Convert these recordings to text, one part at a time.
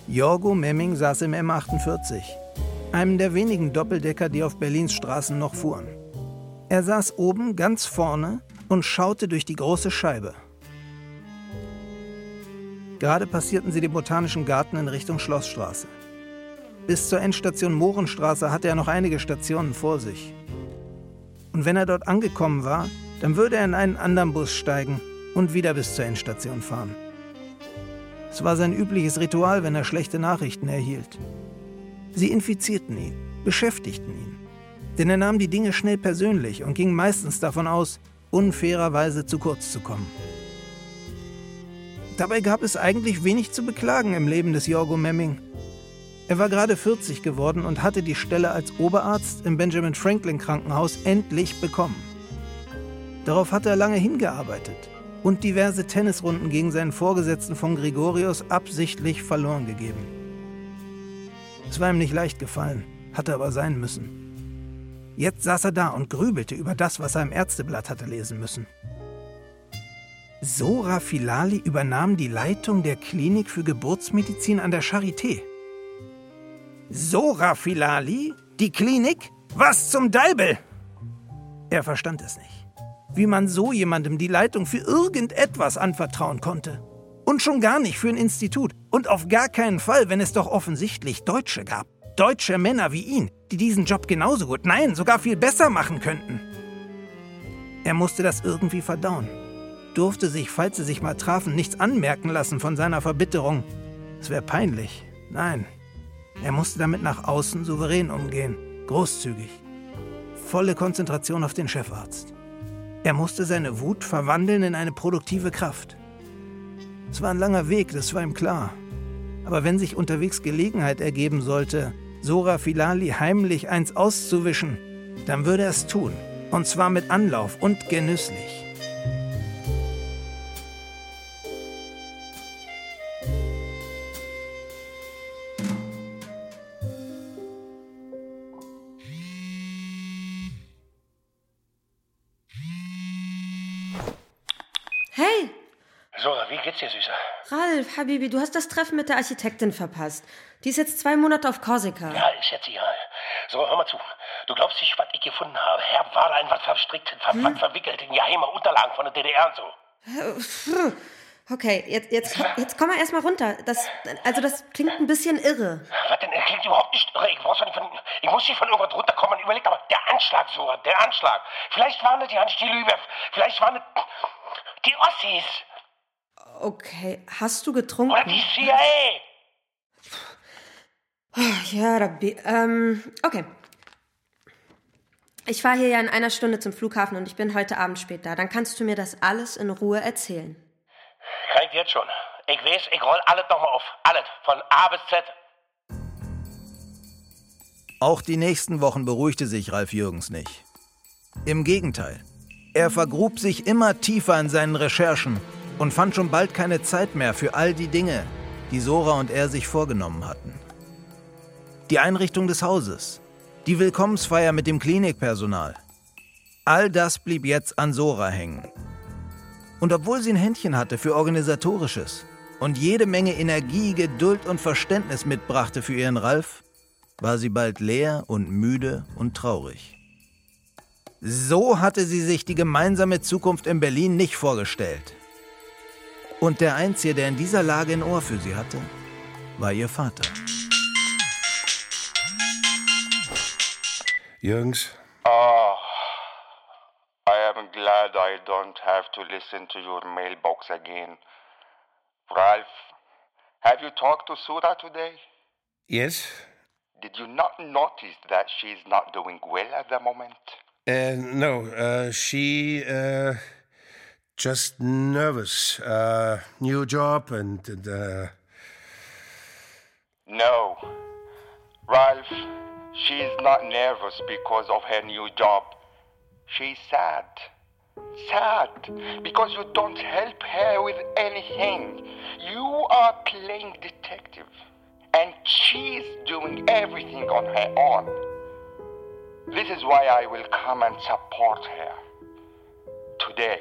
Jorgo Memming saß im M48, einem der wenigen Doppeldecker, die auf Berlins Straßen noch fuhren. Er saß oben ganz vorne und schaute durch die große Scheibe. Gerade passierten sie den Botanischen Garten in Richtung Schlossstraße. Bis zur Endstation Mohrenstraße hatte er noch einige Stationen vor sich. Und wenn er dort angekommen war, dann würde er in einen anderen Bus steigen und wieder bis zur Endstation fahren. Es war sein übliches Ritual, wenn er schlechte Nachrichten erhielt. Sie infizierten ihn, beschäftigten ihn. Denn er nahm die Dinge schnell persönlich und ging meistens davon aus, unfairerweise zu kurz zu kommen. Dabei gab es eigentlich wenig zu beklagen im Leben des Jorgo Memming. Er war gerade 40 geworden und hatte die Stelle als Oberarzt im Benjamin Franklin Krankenhaus endlich bekommen. Darauf hatte er lange hingearbeitet und diverse Tennisrunden gegen seinen Vorgesetzten von Gregorius absichtlich verloren gegeben. Es war ihm nicht leicht gefallen, hatte aber sein müssen. Jetzt saß er da und grübelte über das, was er im Ärzteblatt hatte lesen müssen. Zora Filali übernahm die Leitung der Klinik für Geburtsmedizin an der Charité. Zora Filali? Die Klinik? Was zum Deibel? Er verstand es nicht. Wie man so jemandem die Leitung für irgendetwas anvertrauen konnte. Und schon gar nicht für ein Institut. Und auf gar keinen Fall, wenn es doch offensichtlich Deutsche gab. Deutsche Männer wie ihn, die diesen Job genauso gut, nein, sogar viel besser machen könnten. Er musste das irgendwie verdauen. Durfte sich, falls sie sich mal trafen, nichts anmerken lassen von seiner Verbitterung. Es wäre peinlich. Nein. Er musste damit nach außen souverän umgehen. Großzügig. Volle Konzentration auf den Chefarzt. Er musste seine Wut verwandeln in eine produktive Kraft. Es war ein langer Weg, das war ihm klar. Aber wenn sich unterwegs Gelegenheit ergeben sollte, Zora Filali heimlich eins auszuwischen, dann würde er es tun. Und zwar mit Anlauf und genüsslich. Hey! Zora, wie geht's dir, Süßer? Ralf, Habibi, du hast das Treffen mit der Architektin verpasst. Die ist jetzt 2 Monate auf Korsika. Ja, ist jetzt egal. So, hör mal zu. Du glaubst nicht, was ich gefunden habe. Herr war da in was verstrickt, verwickelt in geheime Unterlagen von der DDR und so. Okay, jetzt komm mal erstmal runter. Das klingt ein bisschen irre. Was denn? Klingt überhaupt nicht irre. Ich muss nicht von irgendwas runterkommen. Überleg aber, der Anschlag, Zora, der Anschlag. Vielleicht waren das die Lübe. Vielleicht waren das die Ossis. Okay, hast du getrunken? Oder die CIA. Ja, Rabbi. Okay. Ich fahre hier ja in 1 Stunde zum Flughafen und ich bin heute Abend spät da. Dann kannst du mir das alles in Ruhe erzählen. Kann ich jetzt schon. Ich weiß, ich roll alles nochmal auf. Alles. Von A bis Z. Auch die nächsten Wochen beruhigte sich Ralf Jürgens nicht. Im Gegenteil. Er vergrub sich immer tiefer in seinen Recherchen und fand schon bald keine Zeit mehr für all die Dinge, die Zora und er sich vorgenommen hatten. Die Einrichtung des Hauses, die Willkommensfeier mit dem Klinikpersonal. All das blieb jetzt an Zora hängen. Und obwohl sie ein Händchen hatte für Organisatorisches und jede Menge Energie, Geduld und Verständnis mitbrachte für ihren Ralf, war sie bald leer und müde und traurig. So hatte sie sich die gemeinsame Zukunft in Berlin nicht vorgestellt. Und der Einzige, der in dieser Lage ein Ohr für sie hatte, war ihr Vater. Jürgens? Oh, I am glad I don't have to listen to your mailbox again. Ralph, have you talked to Sura today? Yes? Did you not notice that she's not doing well at the moment? No, she, just nervous. New job and No. Ralph, she's not nervous because of her new job. She's sad. Sad because you don't help her with anything. You are playing detective. And she's doing everything on her own. This is why I will come and support her. Today.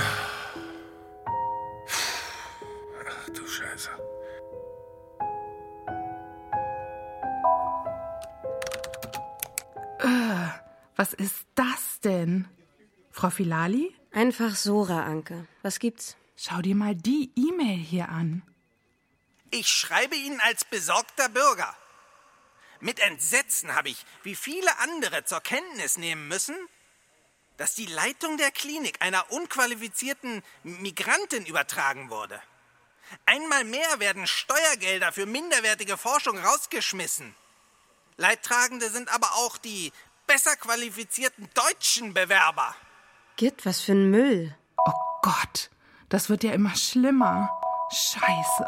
Ach du Scheiße. Was ist das denn? Frau Filali? Einfach Sora, Anke. Was gibt's? Schau dir mal die E-Mail hier an. Ich schreibe Ihnen als besorgter Bürger. Mit Entsetzen habe ich, wie viele andere, zur Kenntnis nehmen müssen, dass die Leitung der Klinik einer unqualifizierten Migrantin übertragen wurde. Einmal mehr werden Steuergelder für minderwertige Forschung rausgeschmissen. Leidtragende sind aber auch die besser qualifizierten deutschen Bewerber. Git, was für ein Müll. Oh Gott, das wird ja immer schlimmer. Scheiße.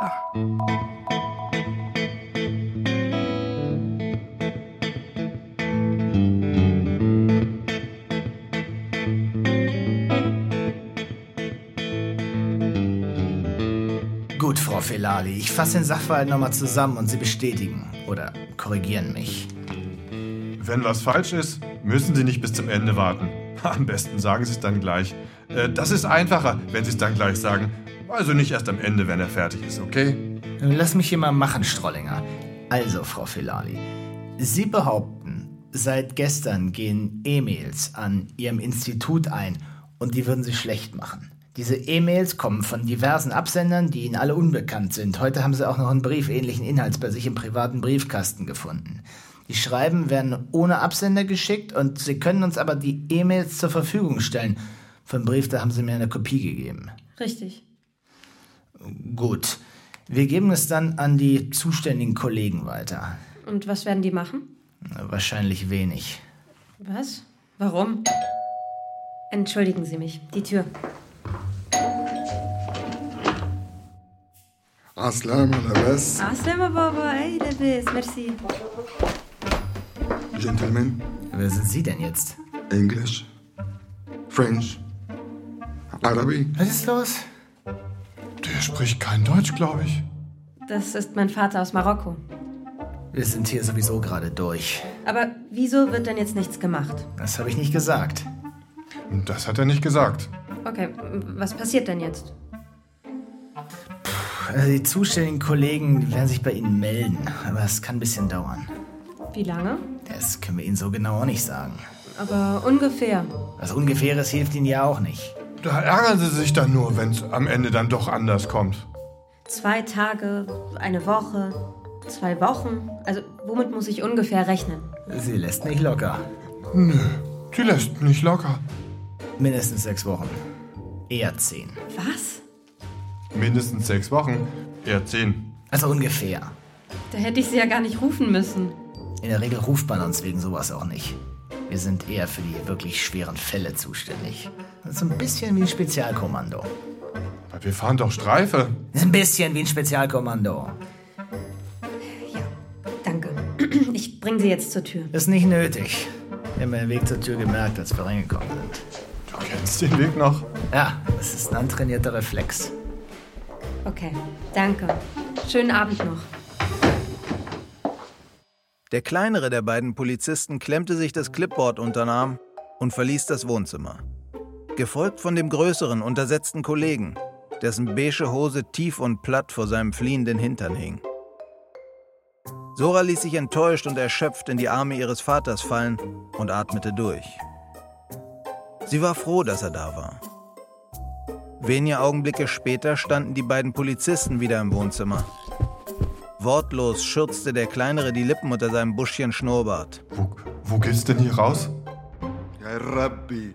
Gut, Frau Filali, ich fasse den Sachverhalt nochmal zusammen und Sie bestätigen oder korrigieren mich. Wenn was falsch ist, müssen Sie nicht bis zum Ende warten. Am besten sagen Sie es dann gleich. Das ist einfacher, wenn Sie es dann gleich sagen. Also nicht erst am Ende, wenn er fertig ist, okay? Lass mich hier mal machen, Strollinger. Also, Frau Filali, Sie behaupten, seit gestern gehen E-Mails an Ihrem Institut ein und die würden Sie schlecht machen. Diese E-Mails kommen von diversen Absendern, die Ihnen alle unbekannt sind. Heute haben Sie auch noch einen Brief ähnlichen Inhalts bei sich im privaten Briefkasten gefunden. Die Schreiben werden ohne Absender geschickt und Sie können uns aber die E-Mails zur Verfügung stellen. Vom Brief, da haben Sie mir eine Kopie gegeben. Richtig. Gut. Wir geben es dann an die zuständigen Kollegen weiter. Und was werden die machen? Wahrscheinlich wenig. Was? Warum? Entschuldigen Sie mich. Die Tür. عسلامة لاباس عسلامة بابا. Hey, لاباس. Merci. Gentlemen, Wer sind Sie denn jetzt? English, French, Arabi. Was ist los? Der spricht kein Deutsch, glaube ich. Das ist mein Vater aus Marokko. Wir sind hier sowieso gerade durch. Aber wieso wird denn jetzt nichts gemacht? Das habe ich nicht gesagt. Das hat er nicht gesagt. Okay, was passiert denn jetzt? Also die zuständigen Kollegen die werden sich bei Ihnen melden. Aber es kann ein bisschen dauern. Wie lange? Das können wir Ihnen so genau auch nicht sagen. Aber ungefähr. Was Ungefähres hilft Ihnen ja auch nicht. Da ärgern Sie sich dann nur, wenn es am Ende dann doch anders kommt. 2 Tage, eine Woche, 2 Wochen. Also womit muss ich ungefähr rechnen? Sie lässt nicht locker. Nö, die lässt nicht locker. Mindestens 6 Wochen. Eher 10. Was? Mindestens 6 Wochen, eher 10. Also ungefähr. Da hätte ich sie ja gar nicht rufen müssen. In der Regel ruft man uns wegen sowas auch nicht. Wir sind eher für die wirklich schweren Fälle zuständig. Das ist ein bisschen wie ein Spezialkommando. Aber wir fahren doch Streife. Das ist ein bisschen wie ein Spezialkommando. Ja, danke. Ich bringe sie jetzt zur Tür. Ist nicht nötig. Wir haben den Weg zur Tür gemerkt, als wir reingekommen sind. Du kennst den Weg noch. Ja, das ist ein antrainierter Reflex. Okay, danke. Schönen Abend noch. Der kleinere der beiden Polizisten klemmte sich das Clipboard unter den Arm und verließ das Wohnzimmer. Gefolgt von dem größeren, untersetzten Kollegen, dessen beige Hose tief und platt vor seinem fliehenden Hintern hing. Sora ließ sich enttäuscht und erschöpft in die Arme ihres Vaters fallen und atmete durch. Sie war froh, dass er da war. Wenige Augenblicke später standen die beiden Polizisten wieder im Wohnzimmer. Wortlos schürzte der Kleinere die Lippen unter seinem Buschchen Schnurrbart. Wo geht's denn hier raus? Ya Rabbi.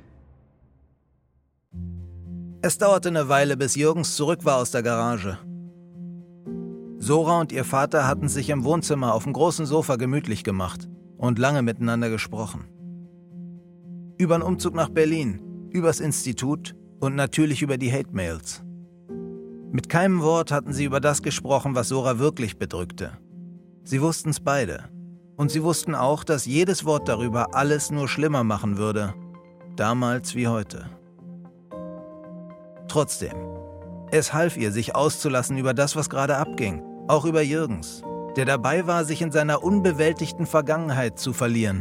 Es dauerte eine Weile, bis Jürgens zurück war aus der Garage. Sora und ihr Vater hatten sich im Wohnzimmer auf dem großen Sofa gemütlich gemacht und lange miteinander gesprochen. Über den Umzug nach Berlin, übers Institut und natürlich über die Hate-Mails. Mit keinem Wort hatten sie über das gesprochen, was Sora wirklich bedrückte. Sie wussten's beide. Und sie wussten auch, dass jedes Wort darüber alles nur schlimmer machen würde. Damals wie heute. Trotzdem, es half ihr, sich auszulassen über das, was gerade abging. Auch über Jürgens, der dabei war, sich in seiner unbewältigten Vergangenheit zu verlieren.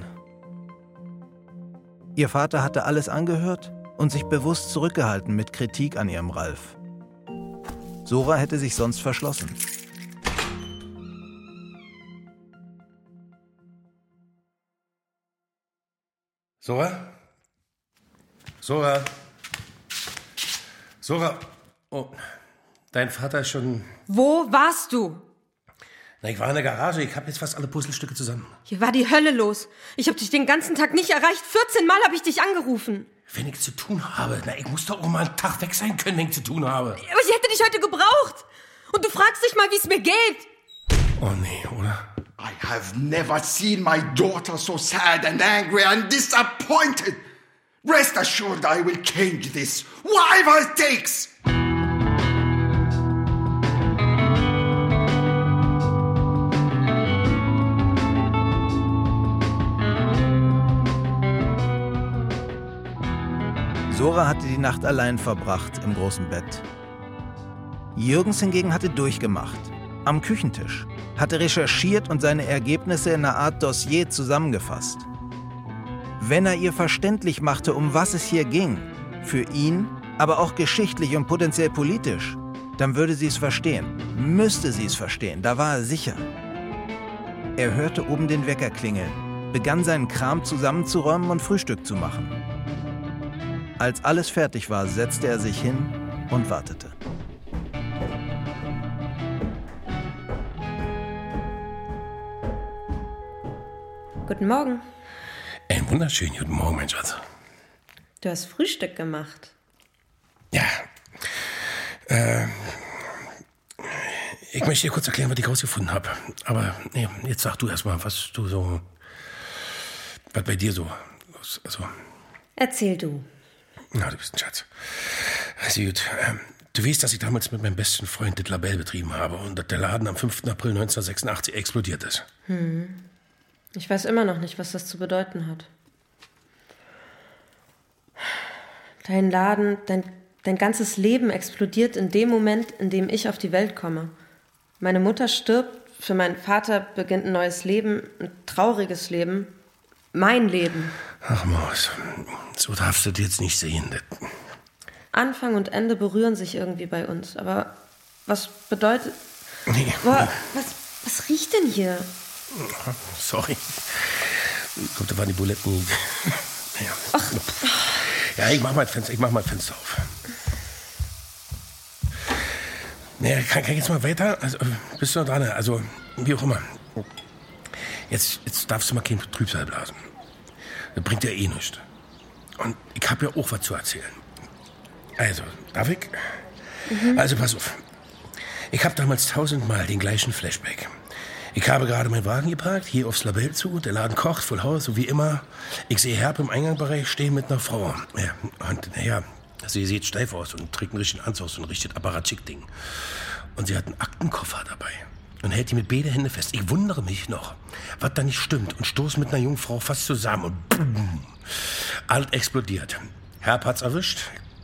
Ihr Vater hatte alles angehört und sich bewusst zurückgehalten mit Kritik an ihrem Ralf. Sora hätte sich sonst verschlossen. Zora? Zora? Zora? Oh, dein Vater ist schon... Wo warst du? Na, ich war in der Garage. Ich habe jetzt fast alle Puzzlestücke zusammen. Hier war die Hölle los. Ich habe dich den ganzen Tag nicht erreicht. 14 Mal habe ich dich angerufen. Wenn ich zu tun habe. Na, ich muss doch auch mal einen Tag weg sein können, wenn ich zu tun habe. Aber ich hätte dich heute gebraucht. Und du fragst dich mal, wie es mir geht. Oh nee, oder? I have never seen my daughter so sad and angry and disappointed. Rest assured I will change this, whatever it takes. Zora hatte die Nacht allein verbracht im großen Bett. Jürgens hingegen hatte durchgemacht. Am Küchentisch. Hatte recherchiert und seine Ergebnisse in einer Art Dossier zusammengefasst. Wenn er ihr verständlich machte, um was es hier ging, für ihn, aber auch geschichtlich und potenziell politisch, dann würde sie es verstehen. Müsste sie es verstehen, da war er sicher. Er hörte oben den Wecker klingeln, begann seinen Kram zusammenzuräumen und Frühstück zu machen. Als alles fertig war, setzte er sich hin und wartete. Guten Morgen. Einen wunderschönen guten Morgen, mein Schatz. Du hast Frühstück gemacht. Ja. Ich möchte dir kurz erklären, was ich rausgefunden habe. Aber nee, jetzt sag du erst mal, was bei dir so los, also. Erzähl du. Na, du bist ein Schatz. Also gut, du weißt, dass ich damals mit meinem besten Freund das Label betrieben habe und dass der Laden am 5. April 1986 explodiert ist. Ich weiß immer noch nicht, was das zu bedeuten hat. Dein Laden, dein ganzes Leben explodiert in dem Moment, in dem ich auf die Welt komme. Meine Mutter stirbt, für meinen Vater beginnt ein neues Leben, ein trauriges Leben. Mein Leben. Ach Maus, so darfst du das jetzt nicht sehen. Anfang und Ende berühren sich irgendwie bei uns. Aber was bedeutet... Nee. Boah, was riecht denn hier? Sorry. Ich glaube, da waren die Buletten. Ja. Ach. Ja, ich mach mal ein Fenster auf. Naja, kann ich jetzt mal weiter? Also, bist du noch dran? Also, wie auch immer. Jetzt darfst du mal kein Trübsal blasen. Das bringt ja eh nichts. Und ich habe ja auch was zu erzählen. Also, darf ich? Also, pass auf. Ich habe damals 1000-mal den gleichen Flashback. Ich habe gerade meinen Wagen geparkt, hier aufs Labell zu. Der Laden kocht, voll Haus, so wie immer. Ich sehe Herb im Eingangsbereich stehen mit einer Frau. Ja, und naja, sie sieht steif aus und trägt einen richtigen Anzug, so ein richtiges Apparatschik-Ding. Und sie hat einen Aktenkoffer dabei und hält die mit beiden Händen fest. Ich wundere mich noch, was da nicht stimmt und stoße mit einer jungen Frau fast zusammen und boom, alles explodiert. Herb hat's erwischt.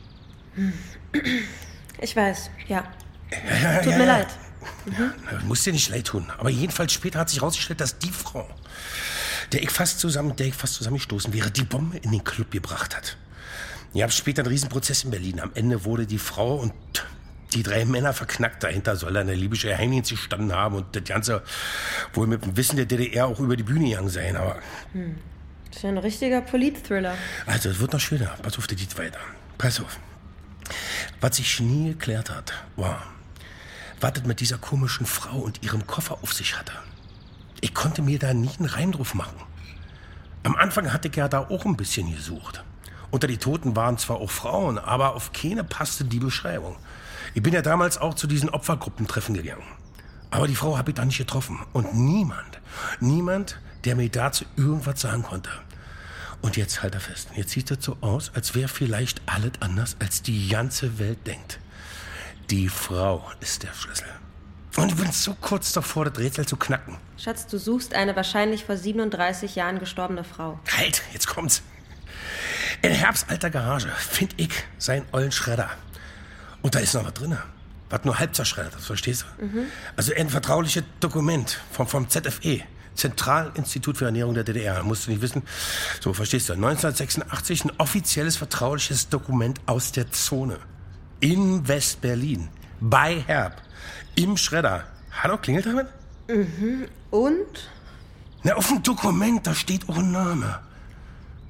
Ich weiß, ja. Ja, Tut mir leid. Ja, muss dir nicht leid tun. Aber jedenfalls später hat sich herausgestellt, dass die Frau, der ich fast zusammengestoßen wäre, die Bombe in den Club gebracht hat. Ich habe später einen Riesenprozess in Berlin. Am Ende wurde die Frau und die 3 Männer verknackt. Dahinter soll eine libysche Geheimdienst gestanden haben und das Ganze wohl mit dem Wissen der DDR auch über die Bühne gegangen sein. Aber Das ist ja ein richtiger Polit-Thriller. also, es wird noch schöner. Pass auf, das geht weiter. Pass auf. Was sich nie geklärt hat, war, was das mit dieser komischen Frau und ihrem Koffer auf sich hatte. Ich konnte mir da nie einen Reim drauf machen. Am Anfang hatte ich ja da auch ein bisschen gesucht. Unter die Toten waren zwar auch Frauen, aber auf keine passte die Beschreibung. Ich bin ja damals auch zu diesen Opfergruppentreffen gegangen. Aber die Frau habe ich da nicht getroffen. Und niemand, der mir dazu irgendwas sagen konnte. Und jetzt halt er fest. Jetzt sieht es so aus, als wäre vielleicht alles anders, als die ganze Welt denkt. Die Frau ist der Schlüssel. Und ich bin so kurz davor, das Rätsel zu knacken. Schatz, du suchst eine wahrscheinlich vor 37 Jahren gestorbene Frau. Halt, jetzt kommt's. In Herbs alter Garage find ich seinen ollen Schredder. Und da ist noch was drin. Was nur halb zerschreddert ist, verstehst du? Also ein vertrauliches Dokument vom ZFE. Zentralinstitut für Ernährung der DDR. Musst du nicht wissen. So, verstehst du? 1986 ein offizielles vertrauliches Dokument aus der Zone. In West-Berlin. Bei Herb. Im Schredder. Hallo, klingelt damit? Und? Na, auf dem Dokument, da steht auch ein Name.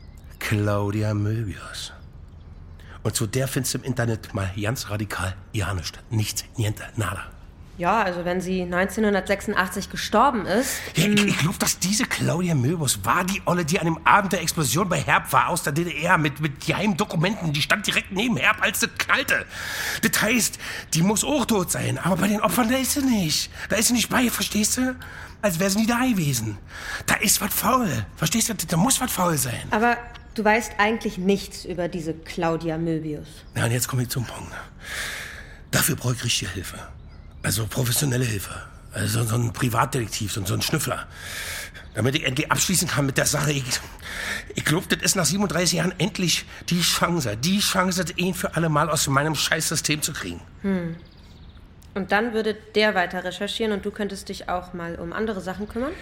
Claudia Möbius. Und zu der findest du im Internet mal ganz radikal ja nichts, niente, nada. Ja, also wenn sie 1986 gestorben ist... Ja, ich glaube, dass diese Claudia Möbius war die Olle, die an dem Abend der Explosion bei Herb war, aus der DDR, mit geheimen Dokumenten. Die stand direkt neben Herb, als das knallte. Das heißt, die muss auch tot sein. Aber bei den Opfern, da ist sie nicht. Da ist sie nicht bei, verstehst du? Als wäre sie nie da gewesen. Da ist was faul. Verstehst du? Da muss was faul sein. Aber du weißt eigentlich nichts über diese Claudia Möbius. Ja, und jetzt komme ich zum Punkt. Dafür brauche ich richtige Hilfe. Also professionelle Hilfe. Also so ein Privatdetektiv, so ein Schnüffler. Damit ich endlich abschließen kann mit der Sache. Ich glaube, das ist nach 37 Jahren endlich die Chance, das ein für alle Mal aus meinem Scheißsystem zu kriegen. Und dann würde der weiter recherchieren und du könntest dich auch mal um andere Sachen kümmern?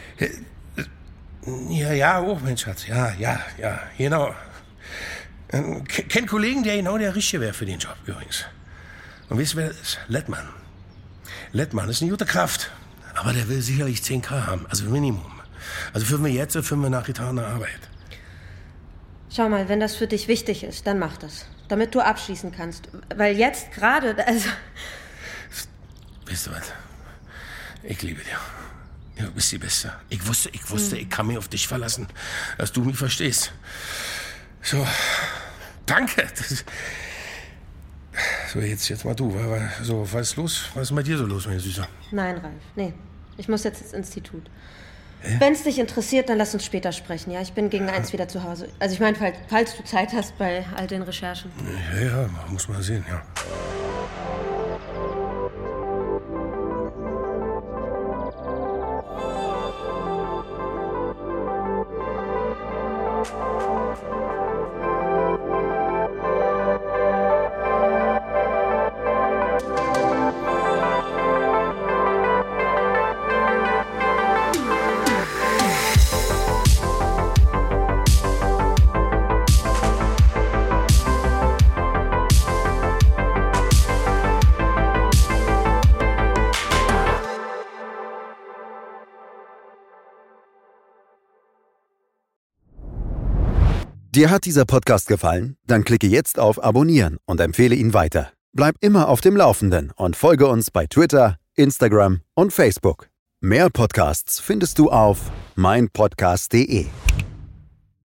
Ja, oh, mein Schatz. Ja, genau. Kenn Kollegen, der genau der Richtige wäre für den Job, übrigens. Und weißt du, wer das ist? Lettmann ist eine gute Kraft. Aber der will sicherlich 10.000 haben, also Minimum. Also für wir jetzt, für wir nach getaner Arbeit. Schau mal, wenn das für dich wichtig ist, dann mach das. Damit du abschließen kannst. Weil jetzt gerade, also... Weißt du was? Ich liebe dich. Du bist die Beste. Ich wusste, ich kann mich auf dich verlassen, dass du mich verstehst. So, danke. So, jetzt mal du. So, was ist los? Was ist bei dir so los, meine Süße? Nein, Ralf, nee. Ich muss jetzt ins Institut. Wenn es dich interessiert, dann lass uns später sprechen, ja? Ich bin gegen 1 wieder zu Hause. Also ich meine, falls du Zeit hast bei all den Recherchen. Ja, muss man sehen, ja. Dir hat dieser Podcast gefallen? Dann klicke jetzt auf Abonnieren und empfehle ihn weiter. Bleib immer auf dem Laufenden und folge uns bei Twitter, Instagram und Facebook. Mehr Podcasts findest du auf meinpodcast.de.